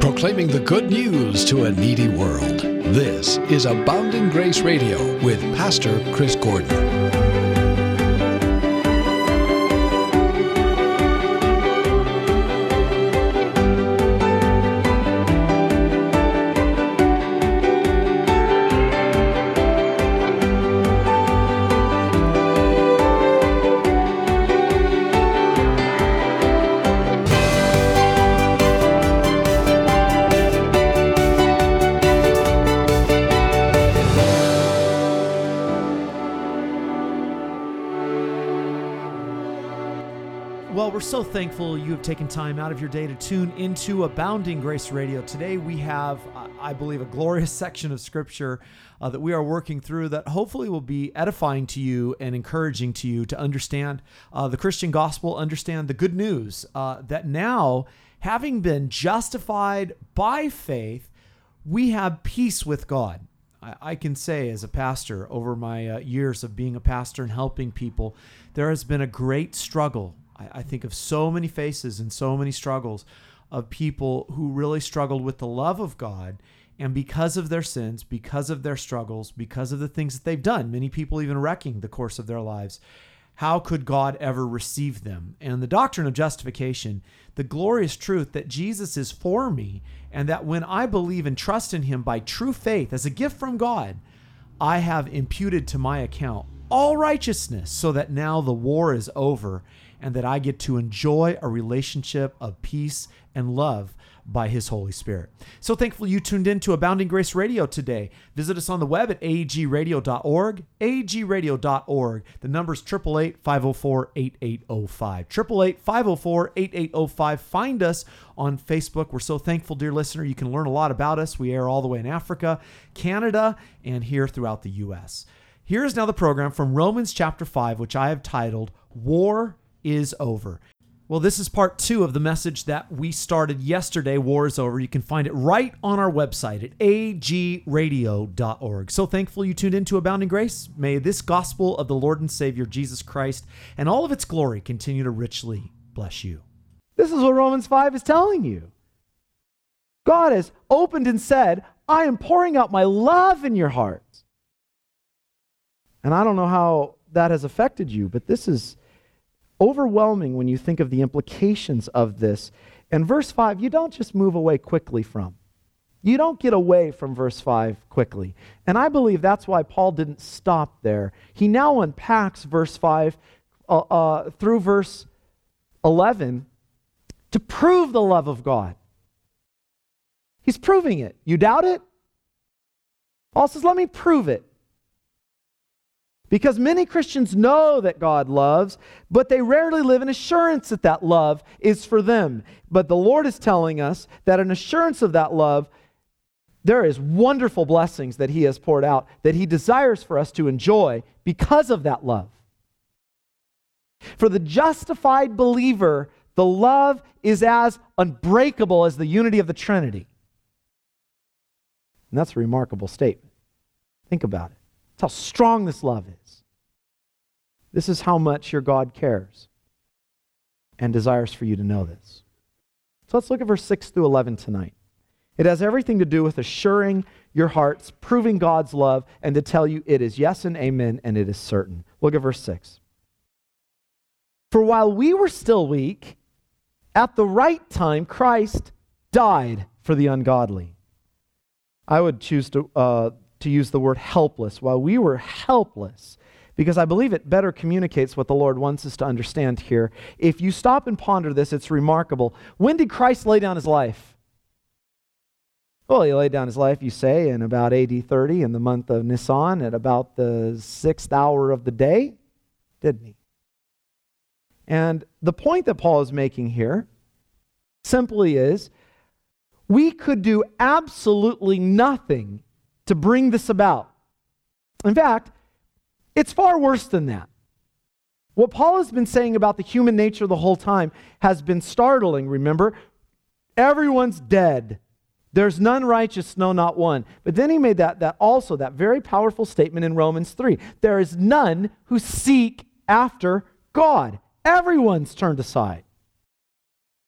proclaiming the good news to a needy world. This is Abounding Grace Radio with Pastor Chris Gordon. We're so thankful you have taken time out of your day to tune into Abounding Grace Radio. Today we have, I believe, a glorious section of Scripture that we are working through that hopefully will be edifying to you and encouraging to you to understand the Christian gospel, understand the good news that now, having been justified by faith, we have peace with God. I can say as a pastor, over my years of being a pastor and helping people, there has been a great struggle. I think of so many faces and so many struggles of people who really struggled with the love of God, and because of their sins, because of their struggles, because of the things that they've done, many people even wrecking the course of their lives, how could God ever receive them? And the doctrine of justification, the glorious truth that Jesus is for me, and that when I believe and trust in Him by true faith as a gift from God, I have imputed to my account all righteousness, so that now the war is over and that I get to enjoy a relationship of peace and love by His Holy Spirit. So thankful you tuned in to Abounding Grace Radio today. Visit us on the web at agradio.org, agradio.org. The number is 888-504-8805, 888-504-8805. Find us on Facebook. We're so thankful, dear listener. You can learn a lot about us. We air all the way in Africa, Canada, and here throughout the U.S. Here is now the program from Romans chapter 5, which I have titled, War is Over. Well, this is part 2 of the message that we started yesterday, War is Over. You can find it right on our website at agradio.org. So thankful you tuned into Abounding Grace. May this gospel of the Lord and Savior Jesus Christ and all of its glory continue to richly bless you. This is what Romans 5 is telling you. God has opened and said, I am pouring out my love in your hearts. And I don't know how that has affected you, but this is overwhelming when you think of the implications of this. And verse 5, you don't just move away quickly from. You don't get away from verse 5 quickly. And I believe that's why Paul didn't stop there. He now unpacks verse 5 through verse 11 to prove the love of God. He's proving it. You doubt it? Paul says, let me prove it. Because many Christians know that God loves, but they rarely live in assurance that that love is for them. But the Lord is telling us that in assurance of that love, there is wonderful blessings that He has poured out, that He desires for us to enjoy because of that love. For the justified believer, the love is as unbreakable as the unity of the Trinity. And that's a remarkable statement. Think about it. That's how strong this love is. This is how much your God cares and desires for you to know this. So let's look at verse 6 through 11 tonight. It has everything to do with assuring your hearts, proving God's love, and to tell you it is yes and amen, and it is certain. Look at verse 6. For while we were still weak, at the right time Christ died for the ungodly. I would choose to use the word helpless. While we were helpless, because I believe it better communicates what the Lord wants us to understand here. If you stop and ponder this, it's remarkable. When did Christ lay down His life? Well, He laid down His life, you say, in about AD 30, in the month of Nisan, at about the 6th hour of the day, didn't He? And the point that Paul is making here simply is, we could do absolutely nothing to bring this about. In fact, it's far worse than that. What Paul has been saying about the human nature the whole time has been startling, remember? Everyone's dead. There's none righteous, no, not one. But then he made that very powerful statement in Romans 3. There is none who seek after God. Everyone's turned aside.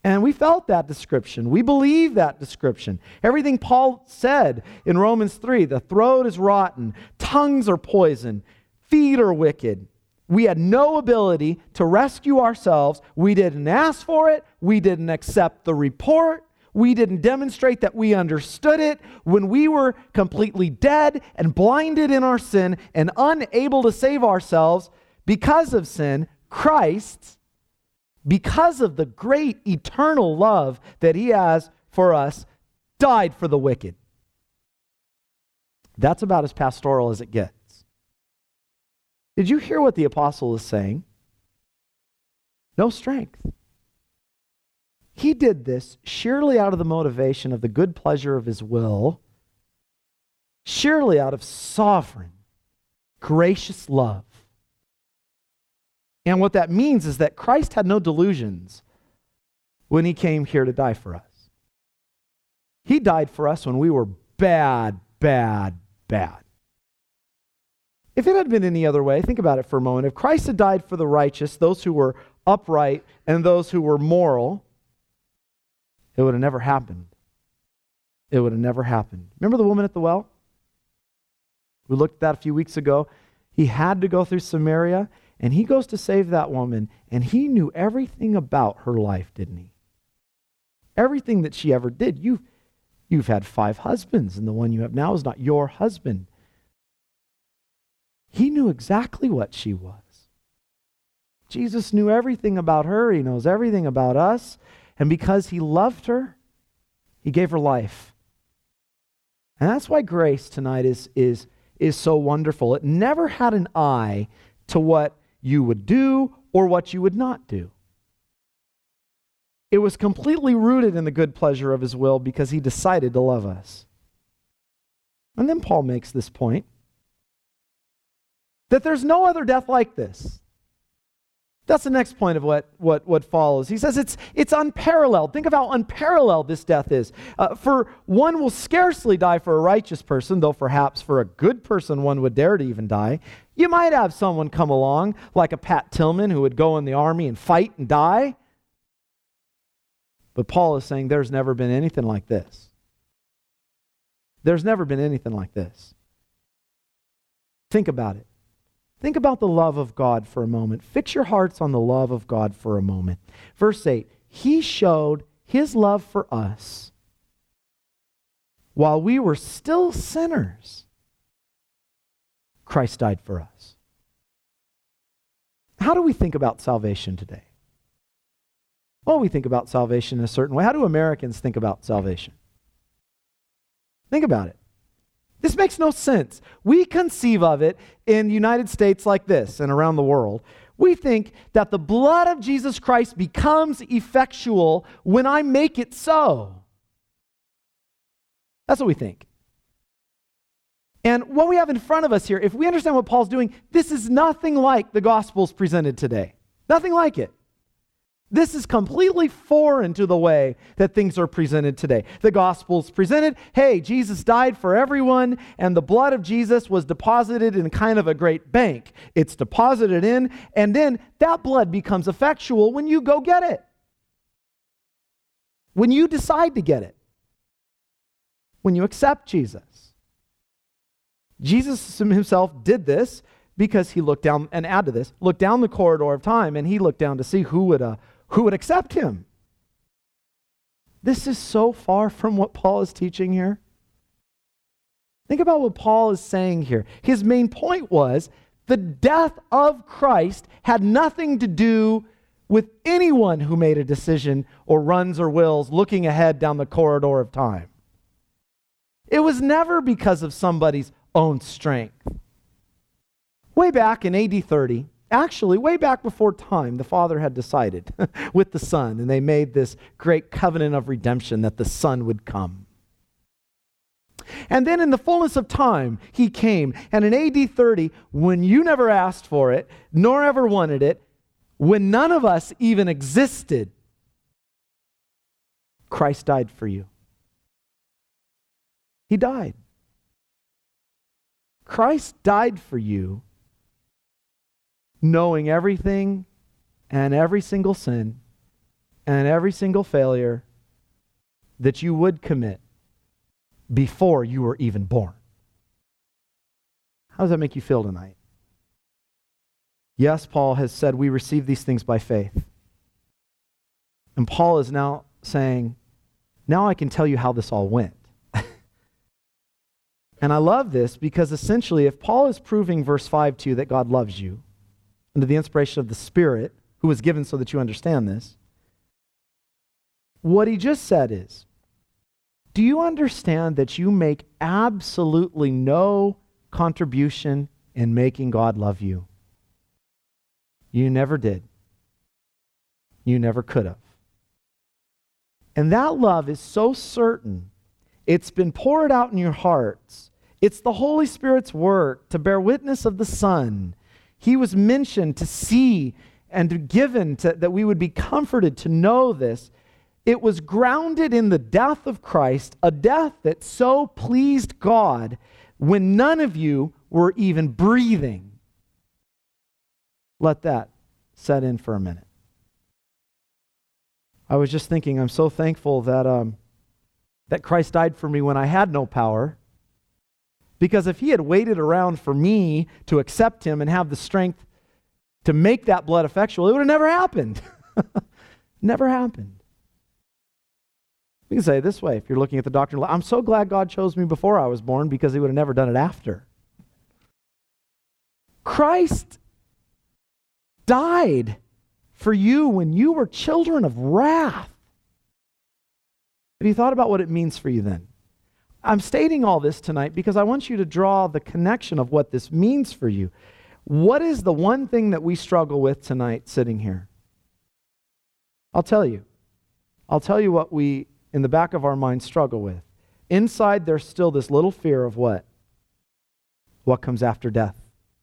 And we felt that description. We believe that description. Everything Paul said in Romans 3, the throat is rotten, tongues are poison, feet are wicked. We had no ability to rescue ourselves. We didn't ask for it. We didn't accept the report. We didn't demonstrate that we understood it. When we were completely dead and blinded in our sin and unable to save ourselves because of sin, Christ, because of the great eternal love that he has for us, died for the wicked. That's about as pastoral as it gets. Did you hear what the apostle is saying? No strength. He did this surely out of the motivation of the good pleasure of his will, surely out of sovereign, gracious love. And what that means is that Christ had no delusions when he came here to die for us. He died for us when we were bad, bad, bad. If it had been any other way, think about it for a moment. If Christ had died for the righteous, those who were upright and those who were moral, it would have never happened. It would have never happened. Remember the woman at the well? We looked at that a few weeks ago. He had to go through Samaria, and he goes to save that woman, and he knew everything about her life, didn't he? Everything that she ever did. You've had 5 husbands, and the one you have now is not your husband. He knew exactly what she was. Jesus knew everything about her. He knows everything about us. And because he loved her, he gave her life. And that's why grace tonight is so wonderful. It never had an eye to what you would do or what you would not do. It was completely rooted in the good pleasure of his will because he decided to love us. And then Paul makes this point, that there's no other death like this. That's the next point of what follows. He says it's unparalleled. Think of how unparalleled this death is. For one will scarcely die for a righteous person, though perhaps for a good person one would dare to even die. You might have someone come along, like a Pat Tillman, who would go in the army and fight and die. But Paul is saying there's never been anything like this. There's never been anything like this. Think about it. Think about the love of God for a moment. Fix your hearts on the love of God for a moment. Verse 8, he showed his love for us while we were still sinners. Christ died for us. How do we think about salvation today? Well, we think about salvation in a certain way. How do Americans think about salvation? Think about it. This makes no sense. We conceive of it in the United States like this and around the world. We think that the blood of Jesus Christ becomes effectual when I make it so. That's what we think. And what we have in front of us here, if we understand what Paul's doing, this is nothing like the Gospels presented today. Nothing like it. This is completely foreign to the way that things are presented today. The Gospel's presented, hey, Jesus died for everyone, and the blood of Jesus was deposited in kind of a great bank. It's deposited in, and then that blood becomes effectual when you go get it. When you decide to get it. When you accept Jesus. Jesus himself did this because he looked down, and add to this, looked down the corridor of time, and he looked down to see who would accept him. This is so far from what Paul is teaching here. Think about what Paul is saying here. His main point was the death of Christ had nothing to do with anyone who made a decision or runs or wills looking ahead down the corridor of time. It was never because of somebody's own strength. Way back in AD 30, actually, way back before time, the Father had decided with the Son, and they made this great covenant of redemption that the Son would come. And then in the fullness of time, he came. And in AD 30, when you never asked for it, nor ever wanted it, when none of us even existed, Christ died for you. He died. Christ died for you, knowing everything and every single sin and every single failure that you would commit before you were even born. How does that make you feel tonight? Yes, Paul has said we receive these things by faith. And Paul is now saying, now I can tell you how this all went. And I love this because essentially if Paul is proving verse 5 to you that God loves you under the inspiration of the Spirit who was given so that you understand this, what he just said is, do you understand that you make absolutely no contribution in making God love you? You never did. You never could have. And that love is so certain. It's been poured out in your hearts. It's the Holy Spirit's work to bear witness of the Son. He was mentioned to see and given that we would be comforted to know this. It was grounded in the death of Christ, a death that so pleased God when none of you were even breathing. Let that set in for a minute. I was just thinking, I'm so thankful that Christ died for me when I had no power. Because if he had waited around for me to accept him and have the strength to make that blood effectual, it would have never happened. Never happened. We can say it this way, if you're looking at the doctrine, I'm so glad God chose me before I was born because he would have never done it after. Christ died for you when you were children of wrath. Have you thought about what it means for you then? I'm stating all this tonight because I want you to draw the connection of what this means for you. What is the one thing that we struggle with tonight sitting here? I'll tell you. I'll tell you what we, in the back of our minds, struggle with. Inside, there's still this little fear of what? What comes after death.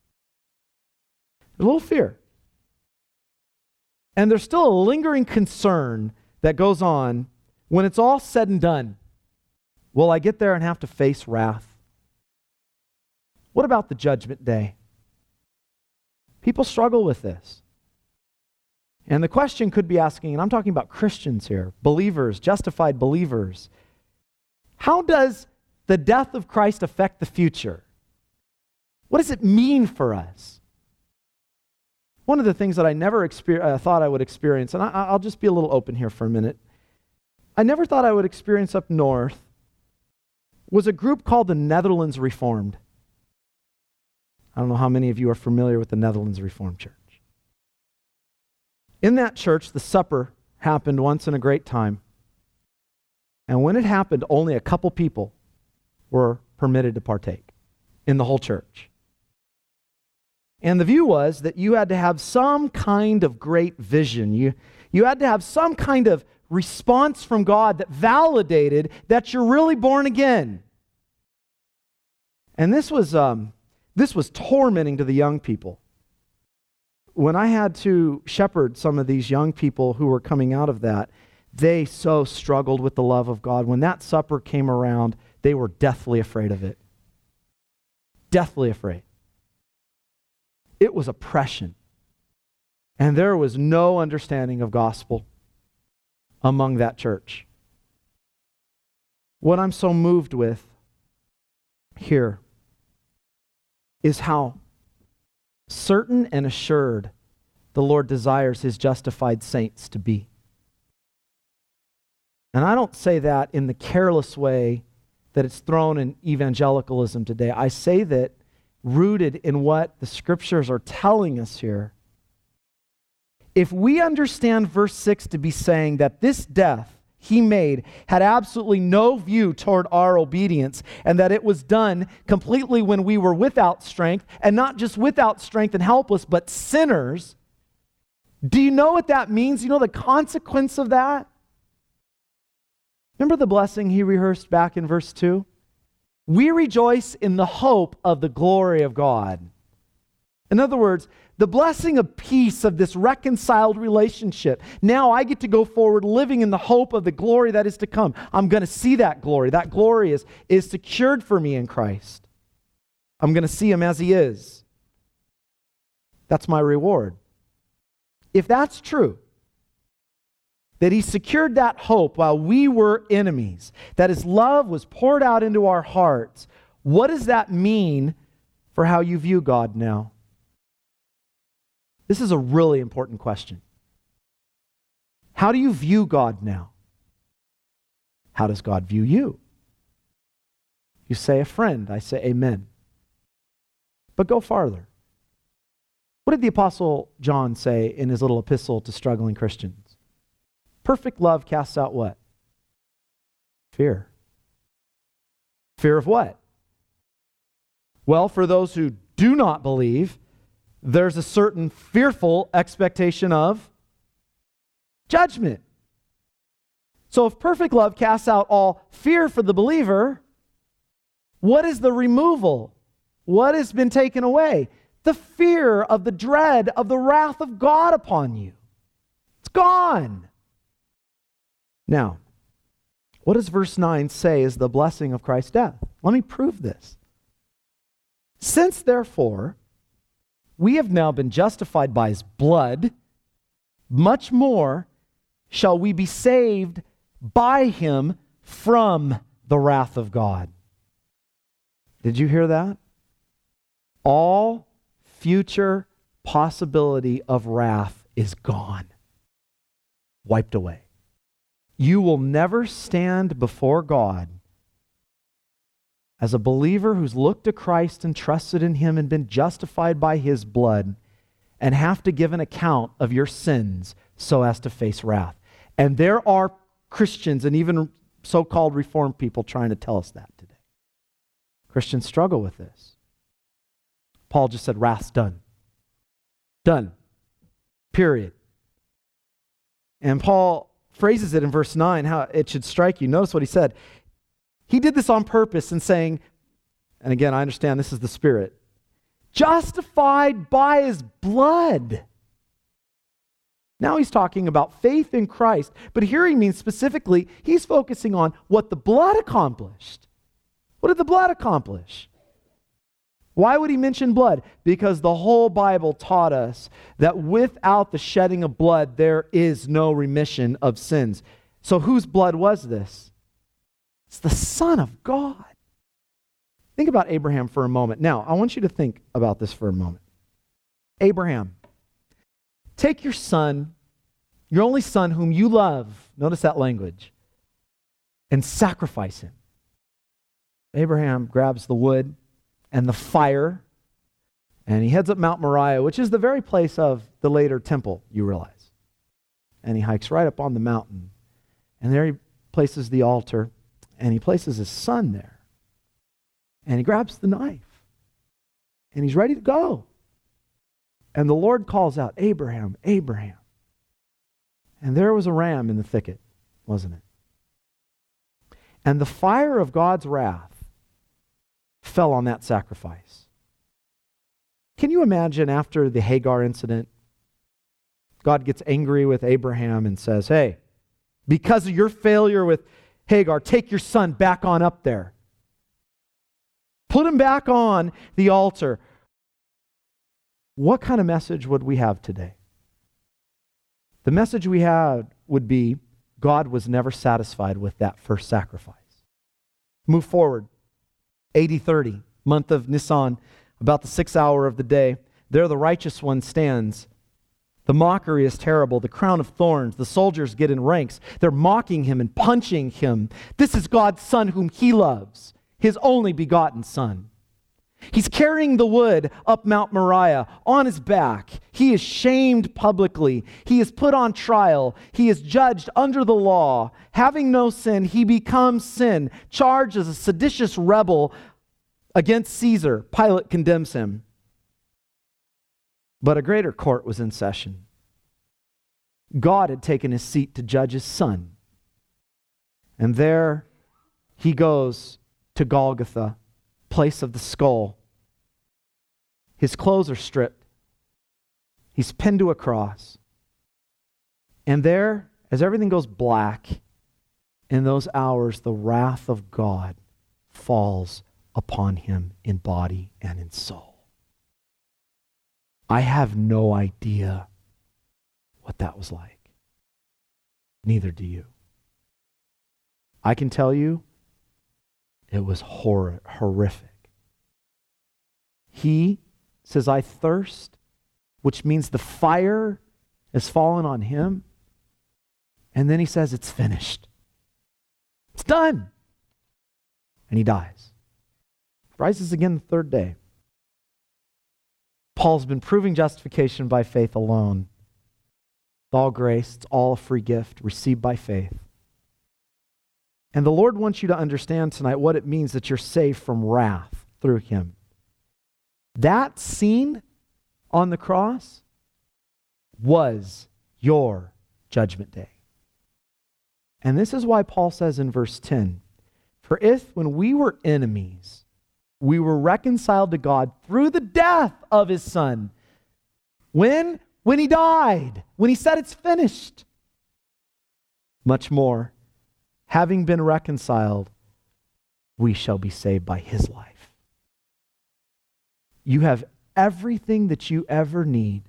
A little fear. And there's still a lingering concern that goes on when it's all said and done. Will I get there and have to face wrath? What about the judgment day? People struggle with this. And the question could be asking, and I'm talking about Christians here, believers, justified believers, how does the death of Christ affect the future? What does it mean for us? One of the things that I never thought I would experience, and I'll just be a little open here for a minute. I never thought I would experience up north was a group called the Netherlands Reformed. I don't know how many of you are familiar with the Netherlands Reformed Church. In that church, the supper happened once in a great time. And when it happened, only a couple people were permitted to partake in the whole church. And the view was that you had to have some kind of great vision. You had to have some kind of response from God that validated that you're really born again. And this was tormenting to the young people. When I had to shepherd some of these young people who were coming out of that, they so struggled with the love of God. When that supper came around, they were deathly afraid of it. Deathly afraid. It was oppression. And there was no understanding of gospel among that church. What I'm so moved with here is how certain and assured the Lord desires his justified saints to be. And I don't say that in the careless way that it's thrown in evangelicalism today. I say that rooted in what the scriptures are telling us here. If we understand verse 6 to be saying that this death he made had absolutely no view toward our obedience, and that it was done completely when we were without strength, and not just without strength and helpless, but sinners, do you know what that means? You know the consequence of that? Remember the blessing he rehearsed back in verse 2? We rejoice in the hope of the glory of God. In other words, the blessing of peace of this reconciled relationship. Now I get to go forward living in the hope of the glory that is to come. I'm going to see that glory. That glory is secured for me in Christ. I'm going to see him as he is. That's my reward. If that's true, that he secured that hope while we were enemies, that his love was poured out into our hearts, what does that mean for how you view God now? This is a really important question. How do you view God now? How does God view you? You say a friend, I say amen. But go farther. What did the Apostle John say in his little epistle to struggling Christians? Perfect love casts out what? Fear. Fear of what? Well, for those who do not believe, there's a certain fearful expectation of judgment. So if perfect love casts out all fear for the believer, what is the removal? What has been taken away? The fear of the dread of the wrath of God upon you. It's gone. Now, what does verse 9 say is the blessing of Christ's death? Let me prove this. Since, therefore, we have now been justified by his blood, much more shall we be saved by him from the wrath of God. Did you hear that? All future possibility of wrath is gone, wiped away. You will never stand before God as a believer who's looked to Christ and trusted in him and been justified by his blood and have to give an account of your sins so as to face wrath. And there are Christians and even so-called Reformed people trying to tell us that today. Christians struggle with this. Paul just said, wrath's done. Done. Period. And Paul phrases it in verse 9, how it should strike you. Notice what he said. He did this on purpose in saying, and again, I understand this is the Spirit, justified by his blood. Now he's talking about faith in Christ, but here he means specifically, he's focusing on what the blood accomplished. What did the blood accomplish? Why would he mention blood? Because the whole Bible taught us that without the shedding of blood, there is no remission of sins. So whose blood was this? It's the Son of God. Think about Abraham for a moment. Now, I want you to think about this for a moment. Abraham, take your son, your only son whom you love, notice that language, and sacrifice him. Abraham grabs the wood and the fire, and he heads up Mount Moriah, which is the very place of the later temple, you realize. And he hikes right up on the mountain, and there he places the altar, and he places his son there. And he grabs the knife, and he's ready to go. And the Lord calls out, Abraham, Abraham. And there was a ram in the thicket, wasn't it? And the fire of God's wrath fell on that sacrifice. Can you imagine after the Hagar incident, God gets angry with Abraham and says, hey, because of your failure with Hagar, take your son back on up there. Put him back on the altar. What kind of message would we have today? The message we had would be God was never satisfied with that first sacrifice. Move forward. 80-30, month of Nisan, about the 6th hour of the day. There the righteous one stands. The mockery is terrible. The crown of thorns. The soldiers get in ranks. They're mocking him and punching him. This is God's son whom he loves, his only begotten son. He's carrying the wood up Mount Moriah on his back. He is shamed publicly. He is put on trial. He is judged under the law. Having no sin, he becomes sin, charged as a seditious rebel against Caesar. Pilate condemns him. But a greater court was in session. God had taken his seat to judge his son. And there he goes to Golgotha, place of the skull. His clothes are stripped. He's pinned to a cross. And there, as everything goes black, in those hours, the wrath of God falls upon him in body and in soul. I have no idea what that was like. neither do you. I can tell you, it was horrific. He says, I thirst, which means the fire has fallen on him. And then he says, it's finished. It's done. And he dies. Rises again the third day. Paul's been proving justification by faith alone. It's all grace. It's all a free gift received by faith. And the Lord wants you to understand tonight what it means that you're saved from wrath through him. That scene on the cross was your judgment day. And this is why Paul says in verse 10, for if when we were enemies, we were reconciled to God through the death of his Son. When? When he died. When he said it's finished. Much more, having been reconciled, we shall be saved by his life. You have everything that you ever need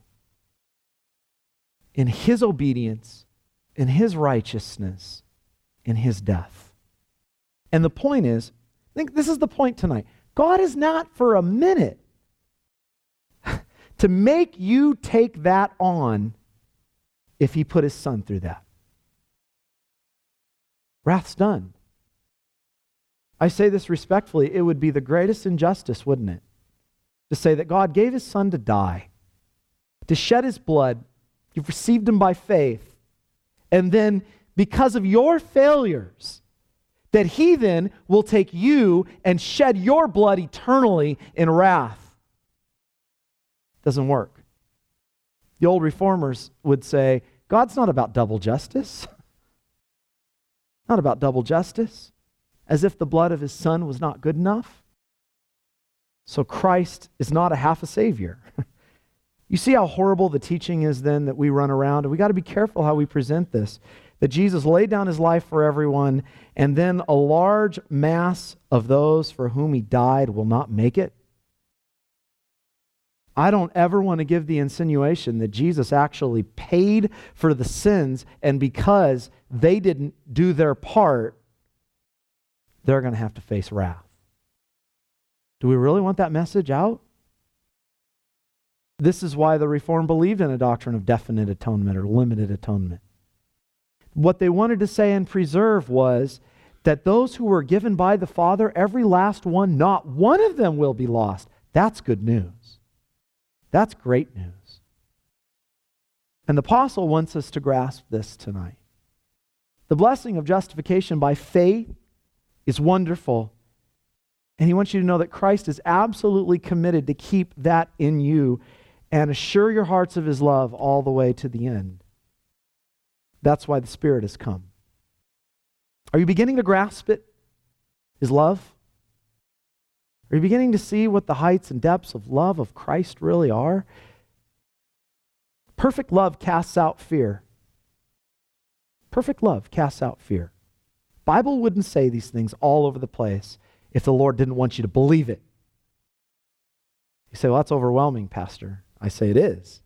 in his obedience, in his righteousness, in his death. And the point is, I think this is the point tonight. God is not for a minute to make you take that on if he put his Son through that. Wrath's done. I say this respectfully, it would be the greatest injustice, wouldn't it? To say that God gave his Son to die, to shed his blood, you've received him by faith, and then because of your failures, that he then will take you and shed your blood eternally in wrath. Doesn't work. The old reformers would say, God's not about double justice. Not about double justice. As if the blood of his Son was not good enough. So Christ is not a half a Savior. You see how horrible the teaching is then that we run around? And we got to be careful how we present this. That Jesus laid down his life for everyone, and then a large mass of those for whom he died will not make it. I don't ever want to give the insinuation that Jesus actually paid for the sins, and because they didn't do their part, they're going to have to face wrath. Do we really want that message out? This is why the Reformed believed in a doctrine of definite atonement or limited atonement. What they wanted to say and preserve was that those who were given by the Father, every last one, not one of them will be lost. That's good news. That's great news. And the apostle wants us to grasp this tonight. The blessing of justification by faith is wonderful. And he wants you to know that Christ is absolutely committed to keep that in you and assure your hearts of his love all the way to the end. That's why the Spirit has come. Are you beginning to grasp it? His love? Are you beginning to see what the heights and depths of love of Christ really are? Perfect love casts out fear. Perfect love casts out fear. Bible wouldn't say these things all over the place if the Lord didn't want you to believe it. You say, well, that's overwhelming, Pastor. I say it is.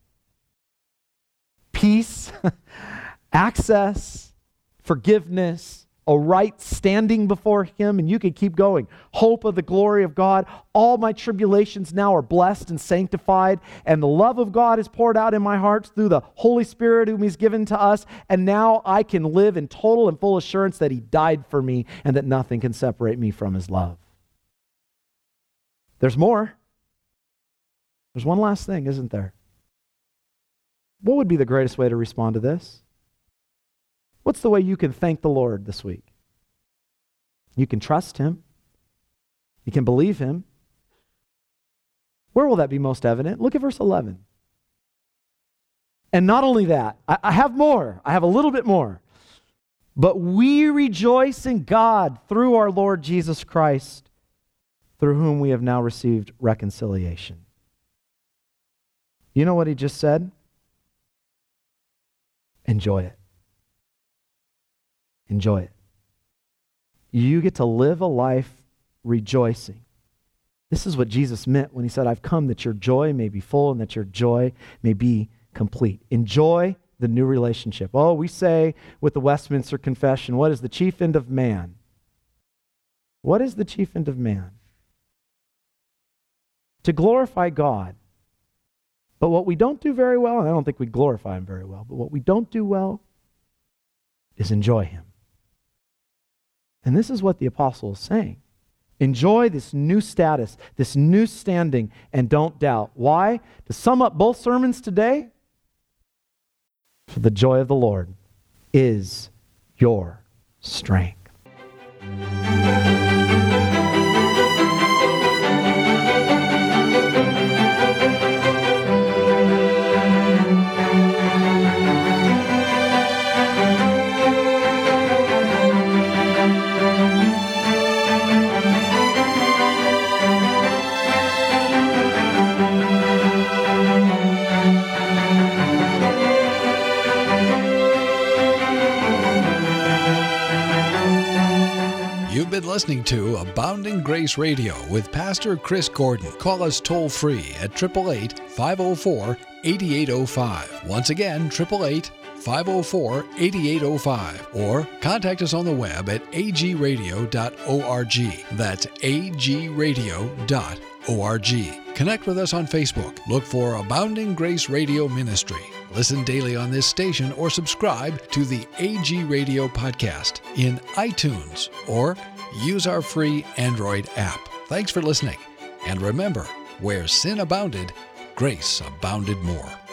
Peace, access, forgiveness, a right standing before him, and you can keep going. Hope of the glory of God. All my tribulations now are blessed and sanctified, and the love of God is poured out in my heart through the Holy Spirit whom he's given to us, and now I can live in total and full assurance that he died for me and that nothing can separate me from his love. There's more. There's one last thing, isn't there? What would be the greatest way to respond to this? What's the way you can thank the Lord this week? You can trust him. You can believe him. Where will that be most evident? Look at verse 11. And not only that, I have more. I have a little bit more. But we rejoice in God through our Lord Jesus Christ, through whom we have now received reconciliation. You know what he just said? Enjoy it. Enjoy it. You get to live a life rejoicing. This is what Jesus meant when he said, I've come that your joy may be full and that your joy may be complete. Enjoy the new relationship. Oh, we say with the Westminster Confession, what is the chief end of man? What is the chief end of man? To glorify God. But what we don't do very well, and I don't think we glorify Him very well, but what we don't do well is enjoy Him. And this is what the apostle is saying. Enjoy this new status, this new standing, and don't doubt. Why? To sum up both sermons today, for the joy of the Lord is your strength. You've been listening to Abounding Grace Radio with Pastor Chris Gordon. Call us toll-free at 888-504-8805. Once again, 888-504-8805. Or contact us on the web at agradio.org. That's agradio.org. Connect with us on Facebook. Look for Abounding Grace Radio Ministry. Listen daily on this station or subscribe to the AG Radio podcast in iTunes or use our free Android app. Thanks for listening. And remember, where sin abounded, grace abounded more.